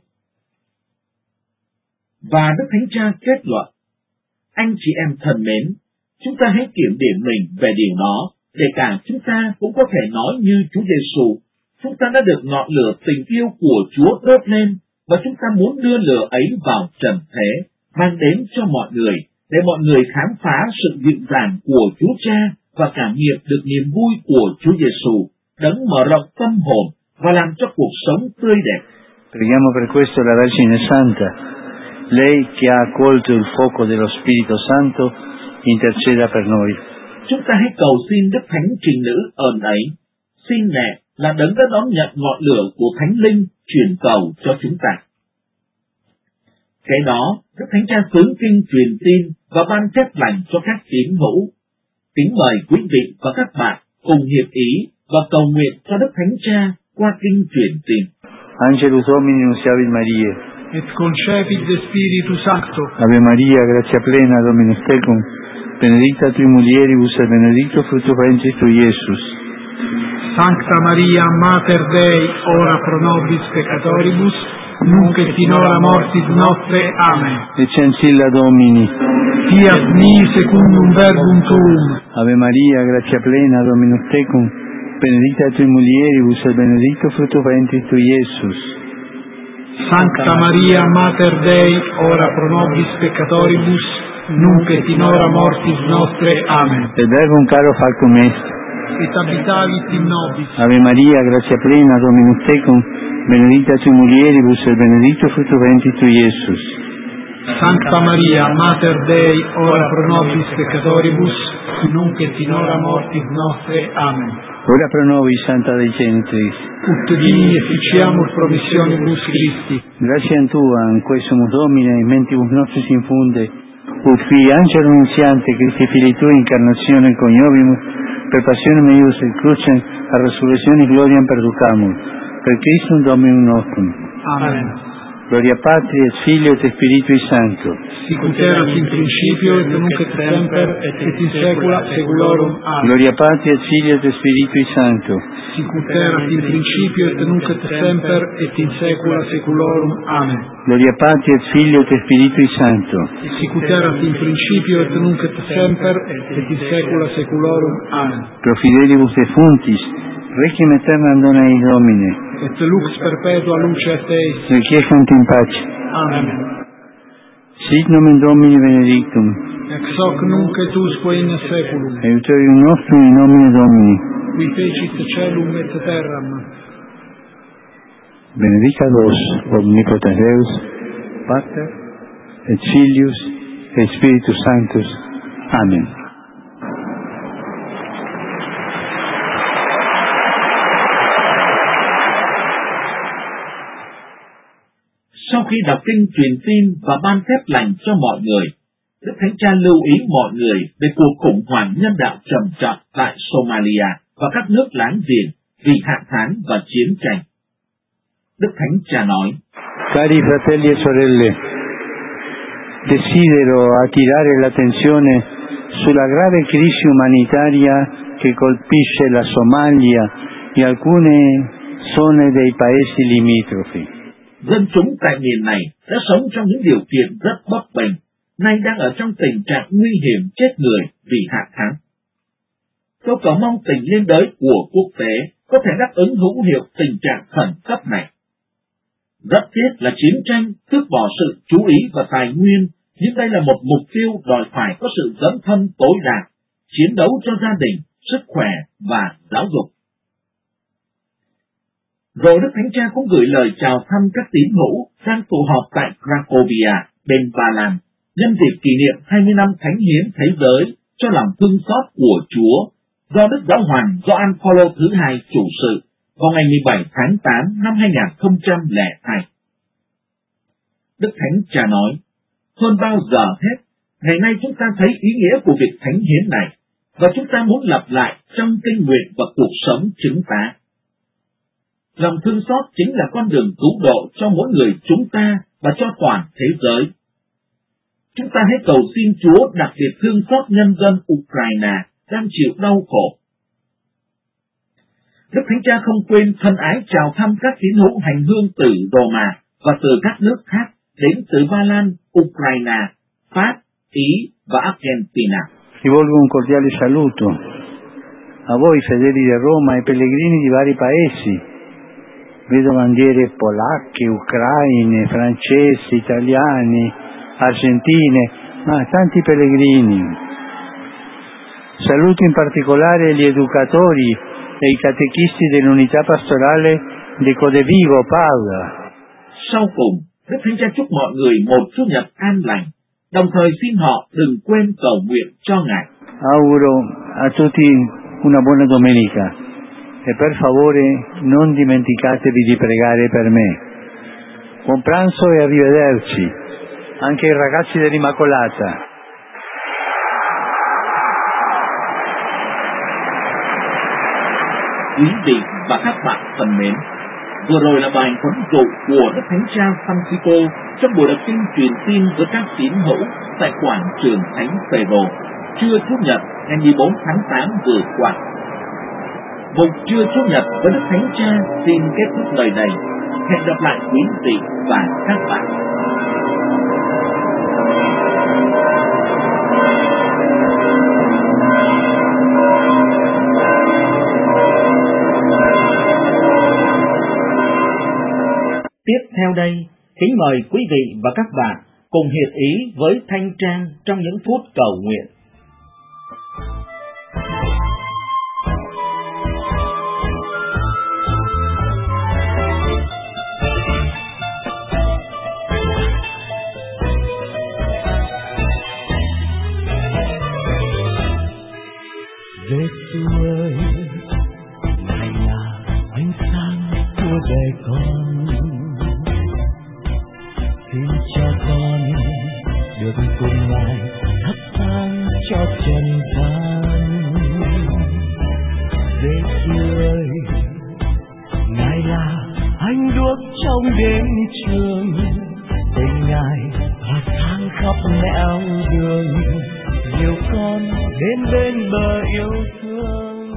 Và Đức Thánh Cha kết luận, anh chị em thân mến, chúng ta hãy kiểm điểm mình về điều đó, để cả chúng ta cũng có thể nói như Chúa Giêsu, chúng ta đã được ngọn lửa tình yêu của Chúa đốt lên, và chúng ta muốn đưa lửa ấy vào trần thế, mang đến cho mọi người, để mọi người khám phá sự dịu dàng của Chúa Cha và cảm nghiệm được niềm vui của Chúa Giêsu, đấng mở rộng tâm hồn và làm cho cuộc sống tươi đẹp. Preghiamo per questo la Vergine Santa, lei che ha accolto il fuoco dello Spirito Santo, interceda per noi. Chúng ta hãy cầu xin Đức Thánh Trinh Nữ ơn ấy, xin mẹ là đấng đã đón nhận ngọn lửa của Thánh Linh truyền cầu cho chúng ta. Kế đó, Đức Thánh Cha xướng kinh truyền tin và ban phép lành cho các tín hữu. Kính mời quý vị và các bạn cùng hiệp ý và cầu nguyện cho Đức Thánh Cha qua kinh truyền tin. Angelus Domini nunciavit Mariae, et concepit de Spiritu Sancto. Ave Maria, gratia plena, Dominus tecum, benedicta tui mulieribus et benedictus fructus ventris tui, Iesus. Sancta Maria, Mater Dei, ora pro nobis peccatoribus, nunc et in hora mortis nostre. Amen. Et censilla Domini. Fiat mi secundum verbum tuum. Ave Maria, gratia plena, Dominus tecum, benedicta tui mulieribus et benedictus fructus ventris tui, Iesus. Sancta Maria, Mater Dei, ora pro nobis peccatoribus, nunc et in hora mortis nostre. Amen. Et verbum caro factum est. Et habitavit in nobis. Ave Maria, gratia plena, Dominus tecum, benedicta tui mulieribus et benedictus fructus ventris tui, Iesus. Sancta Maria, Mater Dei, ora pro nobis peccatoribus, nunc et in hora mortis nostre. Amen. Ora pro nobis, Santa Dei Genitrix, ut digni efficiamur promissionibus Christi. gratiam Tua, in quae sumus Domine, in mentibus nostris infunde, ut qui angelo nunziante Christi Filii Tui incarnationem coniovimus, per passionem eius et crucem, a resurrectione gloriam perducamur, per Christum Dominum nostrum. Amen. Gloria Patri et Filio et Spiritui Sancto. Sicut erat in principio et nunc et semper et in saecula saeculorum. Amen. Gloria Patri et Filio et Spiritui Sancto. Sicut erat in principio et nunc et semper et in saecula saeculorum. Amen. Gloria Patri et Filio et Spiritui Sancto. Sicut erat in principio et nunc et semper et in saecula saeculorum. Amen. Pro fidelibus defuntis, requiem aeternam dona eis Domine. Et lux perpetua luce est eis. Requiescant in pace. Amen. Sit nomen Domini benedictum. Ex hoc nunc et usque in saeculum. Aiuterium nostrum in nomine Domini. Qui fecit caelum et terram. Benedicat vos, omnipotens Deus, Pater, et Filius, et Spiritus Sanctus. Amen. Sau khi đọc kinh truyền tin và ban phép lành cho mọi người, Đức Thánh Cha lưu ý mọi người về cuộc khủng hoảng nhân đạo trầm trọng tại Somalia và các nước láng giềng vì hạn hán và chiến tranh. Đức Thánh Cha nói: Cari fratelli e sorelle, desidero attirare l'attenzione sulla grave crisi umanitaria che colpisce la Somalia e alcune zone dei paesi limitrofi. Dân chúng tại miền này đã sống trong những điều kiện rất bấp bênh, nay đang ở trong tình trạng nguy hiểm chết người vì hạn hán. Tôi cầu mong tình liên đới của quốc tế có thể đáp ứng hữu hiệu tình trạng khẩn cấp này. Rất tiếc là chiến tranh tước bỏ sự chú ý và tài nguyên, nhưng đây là một mục tiêu đòi phải có sự dấn thân tối đa, chiến đấu cho gia đình, sức khỏe và giáo dục. Rồi Đức Thánh Cha cũng gửi lời chào thăm các tín hữu đang tụ họp tại Cracovia, bên Ba Lan, nhân dịp kỷ niệm hai mươi năm Thánh hiến thế giới cho lòng thương xót của Chúa do Đức Giáo hoàng Gioan Phaolô thứ hai chủ sự vào ngày mười bảy tháng tám năm hai nghìn không trăm lẻ hai. Đức Thánh Cha nói: hơn bao giờ hết, ngày nay chúng ta thấy ý nghĩa của việc thánh hiến này, và chúng ta muốn lặp lại trong kinh nguyện và cuộc sống chứng tá. Lòng thương xót chính là con đường cứu độ cho mỗi người chúng ta và cho toàn thế giới. Chúng ta hãy cầu xin Chúa đặc biệt thương xót nhân dân Ukraine đang chịu đau khổ. Đức Thánh Cha không quên thân ái chào thăm các tín hữu hành hương từ Roma và từ các nước khác đến từ Ba Lan, Ukraine, Pháp, Ý và Argentina. Rivolgo un cordiale saluto a voi fedeli di Roma e pellegrini di vari paesi. Vedo bandiere polacche, ucraine, francesi, italiani, argentine, ma tanti pellegrini. Saluto in particolare gli educatori e i catechisti dell'unità pastorale di Codevigo, Padova. Sau cùng, Đức Thánh Cha chúc mọi người một Chủ nhật an lành, đồng thời xin họ đừng quên cầu nguyện cho Ngài. Auguro a tutti una buona domenica e per favore non dimenticatevi di pregare per me. Buon pranzo e arrivederci, anche ai ragazzi dell'Immacolata. Quý vị và các bạn thân mến, vừa rồi là bài huấn dụ của Đức Thánh Cha Francisco trong buổi đọc kinh truyền tin với các tín hữu tại quảng trường Thánh Phêrô, trưa Chủ nhật ngày mười bốn tháng tám vừa qua. Mục trưa Chủ nhật với Đức Thánh Cha xin kết thúc lời này. Hẹn gặp lại quý vị và các bạn. Tiếp theo đây, kính mời quý vị và các bạn cùng hiệp ý với Thanh Trang trong những phút cầu nguyện. Giêsu ơi, Ngài là ánh sáng của đời con. Xin cho con được cùng Ngài thắp sáng cho trần gian. Giêsu ơi, Ngài là ánh đuốc trong đêm trường. Tình Ngài là sáng khắp nẻo đường, dìu con đến bên bờ yêu thương.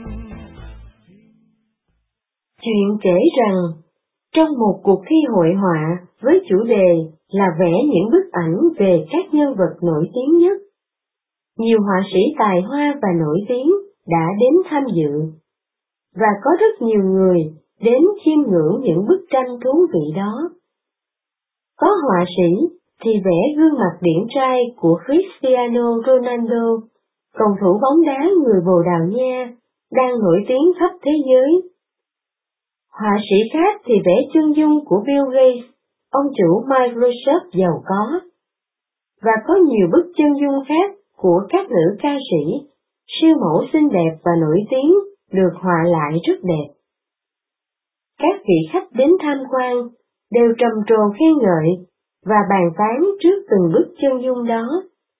Chuyện kể rằng, trong một cuộc thi hội họa với chủ đề là vẽ những bức ảnh về các nhân vật nổi tiếng nhất, nhiều họa sĩ tài hoa và nổi tiếng đã đến tham dự, và có rất nhiều người đến chiêm ngưỡng những bức tranh thú vị đó. Có họa sĩ thì vẽ gương mặt điển trai của Cristiano Ronaldo, cầu thủ bóng đá người Bồ Đào Nha, đang nổi tiếng khắp thế giới. Họa sĩ khác thì vẽ chân dung của Bill Gates, ông chủ Microsoft giàu có. Và có nhiều bức chân dung khác của các nữ ca sĩ, siêu mẫu xinh đẹp và nổi tiếng được họa lại rất đẹp. Các vị khách đến tham quan đều trầm trồ khen ngợi và bàn tán trước từng bức chân dung đó,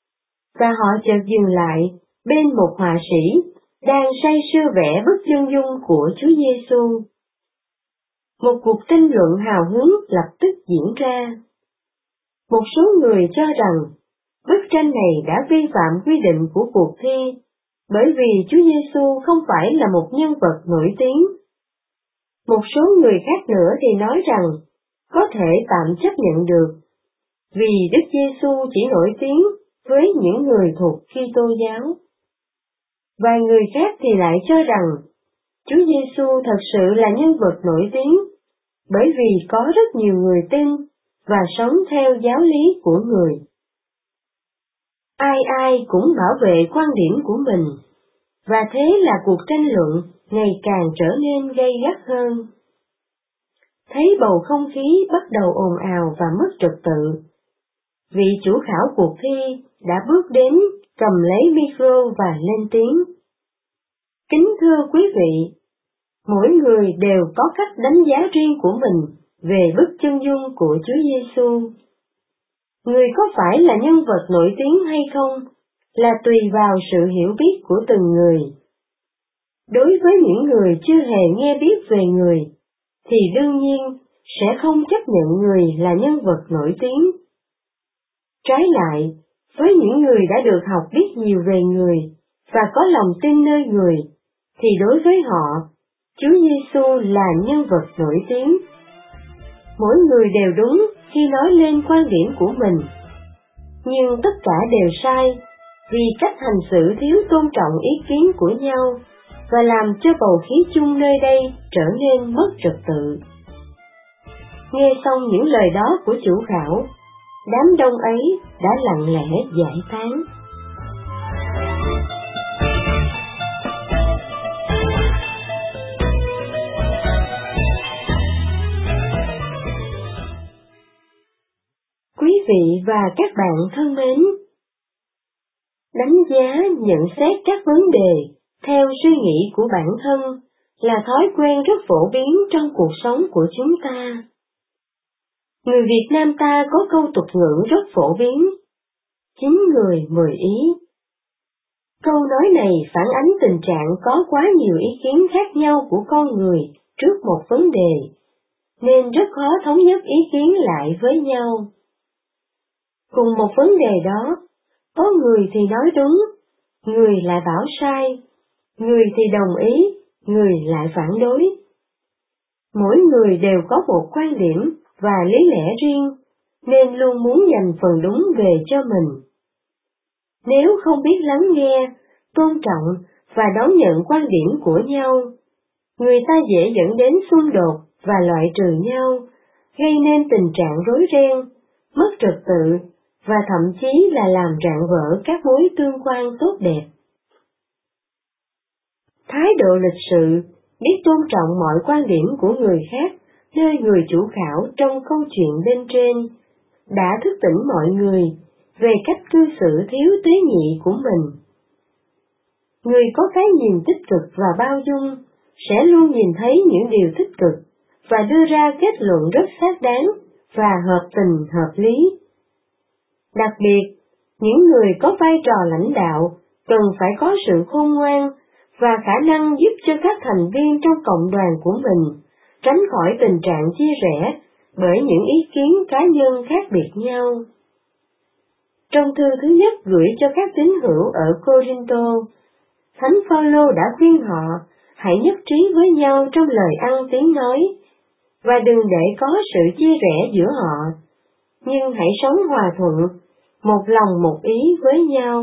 và họ chợt dừng lại bên một họa sĩ đang say sưa vẽ bức chân dung của Chúa Giêsu. Một cuộc tranh luận hào hứng lập tức diễn ra. Một số người cho rằng bức tranh này đã vi phạm quy định của cuộc thi, bởi vì Chúa Giêsu không phải là một nhân vật nổi tiếng. Một số người khác nữa thì nói rằng có thể tạm chấp nhận được, vì Đức Giêsu chỉ nổi tiếng với những người thuộc Kitô giáo. Vài người khác thì lại cho rằng Chúa Giêsu thật sự là nhân vật nổi tiếng, bởi vì có rất nhiều người tin và sống theo giáo lý của người. Ai ai cũng bảo vệ quan điểm của mình, và thế là cuộc tranh luận ngày càng trở nên gay gắt hơn. Thấy bầu không khí bắt đầu ồn ào và mất trật tự, vị chủ khảo cuộc thi đã bước đến, cầm lấy micro và lên tiếng. Kính thưa quý vị, mỗi người đều có cách đánh giá riêng của mình về bức chân dung của Chúa Giêsu. Người có phải là nhân vật nổi tiếng hay không là tùy vào sự hiểu biết của từng người. Đối với những người chưa hề nghe biết về người, thì đương nhiên sẽ không chấp nhận người là nhân vật nổi tiếng. Trái lại, với những người đã được học biết nhiều về người và có lòng tin nơi người, thì đối với họ, Chúa Giêsu là nhân vật nổi tiếng. Mỗi người đều đúng khi nói lên quan điểm của mình, nhưng tất cả đều sai vì cách hành xử thiếu tôn trọng ý kiến của nhau và làm cho bầu khí chung nơi đây trở nên mất trật tự. Nghe xong những lời đó của chủ khảo, đám đông ấy đã lặng lẽ giải tán. Quý vị và các bạn thân mến, đánh giá, nhận xét các vấn đề theo suy nghĩ của bản thân là thói quen rất phổ biến trong cuộc sống của chúng ta. Người Việt Nam ta có câu tục ngữ rất phổ biến, chín người mười ý. Câu nói này phản ánh tình trạng có quá nhiều ý kiến khác nhau của con người trước một vấn đề, nên rất khó thống nhất ý kiến lại với nhau. Cùng một vấn đề đó, có người thì nói đúng, người lại bảo sai, người thì đồng ý, người lại phản đối. Mỗi người đều có một quan điểm và lý lẽ riêng, nên luôn muốn giành phần đúng về cho mình. Nếu không biết lắng nghe, tôn trọng và đón nhận quan điểm của nhau, người ta dễ dẫn đến xung đột và loại trừ nhau, gây nên tình trạng rối ren, mất trật tự và thậm chí là làm rạn vỡ các mối tương quan tốt đẹp. Thái độ lịch sự, biết tôn trọng mọi quan điểm của người khác nơi người chủ khảo trong câu chuyện bên trên, đã thức tỉnh mọi người về cách cư xử thiếu tế nhị của mình. Người có cái nhìn tích cực và bao dung sẽ luôn nhìn thấy những điều tích cực và đưa ra kết luận rất xác đáng và hợp tình hợp lý. Đặc biệt, những người có vai trò lãnh đạo cần phải có sự khôn ngoan và khả năng giúp cho các thành viên trong cộng đoàn của mình tránh khỏi tình trạng chia rẽ bởi những ý kiến cá nhân khác biệt nhau. Trong thư thứ nhất gửi cho các tín hữu ở Cô-rinh-tô, Thánh Phaolô đã khuyên họ hãy nhất trí với nhau trong lời ăn tiếng nói, và đừng để có sự chia rẽ giữa họ, nhưng hãy sống hòa thuận, một lòng một ý với nhau.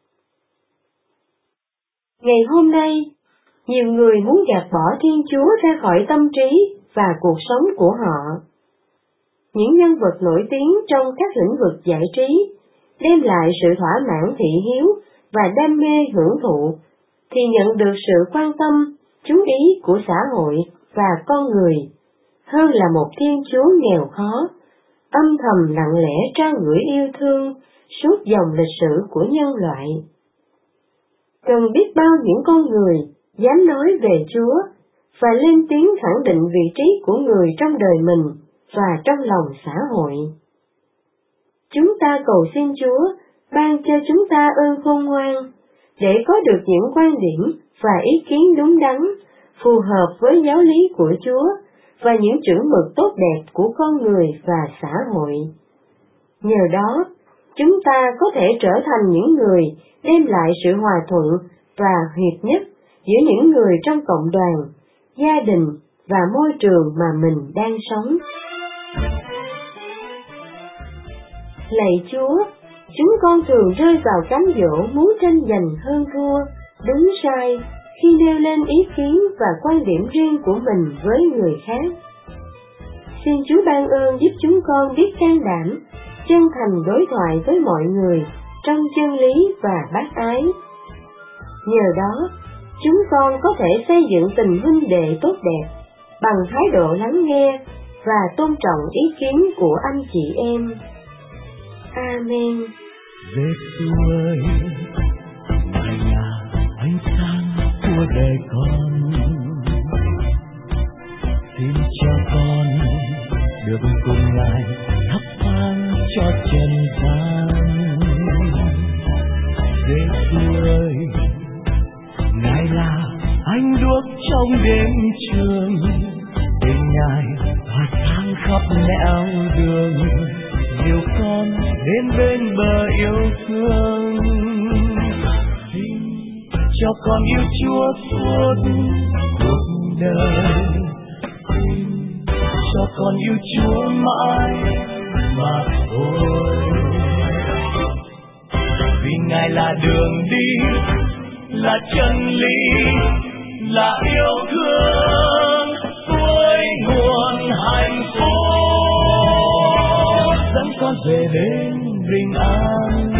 Ngày hôm nay, nhiều người muốn gạt bỏ Thiên Chúa ra khỏi tâm trí và cuộc sống của họ. Những nhân vật nổi tiếng trong các lĩnh vực giải trí đem lại sự thỏa mãn thị hiếu và đam mê hưởng thụ, thì nhận được sự quan tâm, chú ý của xã hội và con người, hơn là một Thiên Chúa nghèo khó, âm thầm lặng lẽ trao gửi yêu thương suốt dòng lịch sử của nhân loại. Cần biết bao những con người dám nói về Chúa và lên tiếng khẳng định vị trí của người trong đời mình và trong lòng xã hội. Chúng ta cầu xin Chúa ban cho chúng ta ơn khôn ngoan, để có được những quan điểm và ý kiến đúng đắn, phù hợp với giáo lý của Chúa và những chuẩn mực tốt đẹp của con người và xã hội. Nhờ đó, chúng ta có thể trở thành những người đem lại sự hòa thuận và hiệp nhất giữa những người trong cộng đoàn, gia đình và môi trường mà mình đang sống. Lạy Chúa, chúng con thường rơi vào cám dỗ muốn tranh giành hơn thua, đúng sai khi nêu lên ý kiến và quan điểm riêng của mình với người khác. Xin Chúa ban ơn giúp chúng con biết can đảm, chân thành đối thoại với mọi người trong chân lý và bác ái. Nhờ đó, chúng con có thể xây dựng tình huynh đệ tốt đẹp bằng thái độ lắng nghe và tôn trọng ý kiến của anh chị em. Amen. Giê-xu ơi, Ngài là ánh sáng của đời con, xin cho con được cùng Ngài thắp sáng cho trần gian. Giê-xu ơi, Ngài là ánh đuốc trong đêm trường, tình Ngài tỏa sáng khắp nẻo đường, dìu con đến bên bờ yêu thương. Xin cho con yêu Chúa suốt cuộc đời, xin cho con yêu Chúa mãi mà thôi. Vì Ngài là đường đi, là chân lý, là yêu thương, suối nguồn hạnh phúc, dẫn con về đến bình an.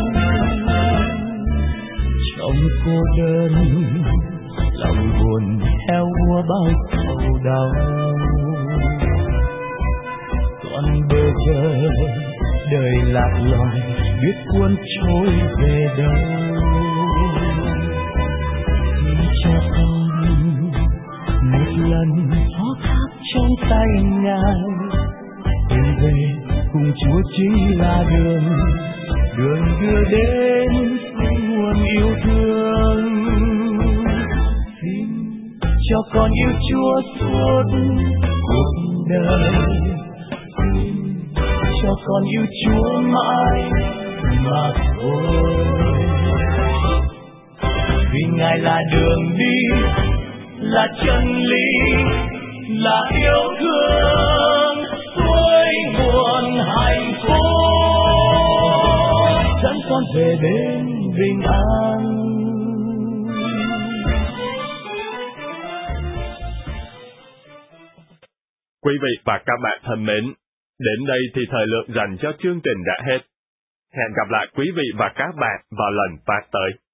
Trong cô đơn, lòng buồn theo úa bao sầu đau, con bơ vơ đời lạc loài, biết cuốn trôi về đâu. Xin cho con một lần phó thác trong tay Ngài, tìm về cùng Chúa chính là đường, đường đưa đến nguồn yêu thương. Xin cho con yêu Chúa suốt cuộc đời, xin cho con yêu Chúa mãi mà thôi. Vì Ngài là đường đi, là chân lý, là yêu thương, suối nguồn hạnh phúc, dẫn con về đến bình an. Quý vị và các bạn thân mến, đến đây thì thời lượng dành cho chương trình đã hết. Hẹn gặp lại quý vị và các bạn vào lần phát tới.